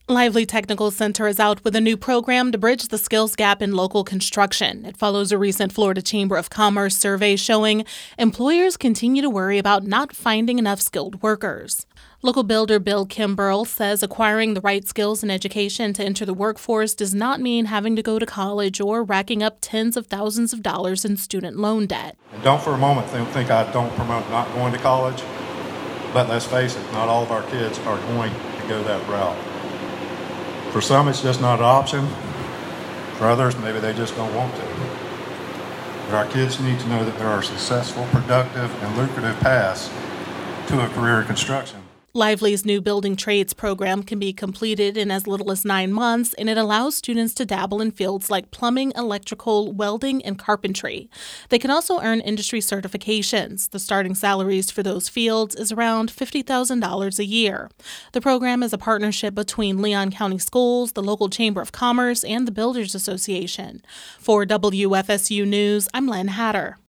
Lively Technical Center is out with a new program to bridge the skills gap in local construction. It follows a recent Florida Chamber of Commerce survey showing employers continue to worry about not finding enough skilled workers. Local builder Bill Kimbrell says acquiring the right skills and education to enter the workforce does not mean having to go to college or racking up tens of thousands of dollars in student loan debt. And don't for a moment think I don't promote not going to college, but let's face it, not all of our kids are going to go that route. For some, it's just not an option. For others, maybe they just don't want to. But our kids need to know that there are successful, productive, and lucrative paths to a career in construction. Lively's new building trades program can be completed in as little as 9 months, and it allows students to dabble in fields like plumbing, electrical, welding, and carpentry. They can also earn industry certifications. The starting salaries for those fields is around $50,000 a year. The program is a partnership between Leon County Schools, the local Chamber of Commerce, and the Builders Association. For WFSU News, I'm Len Hatter.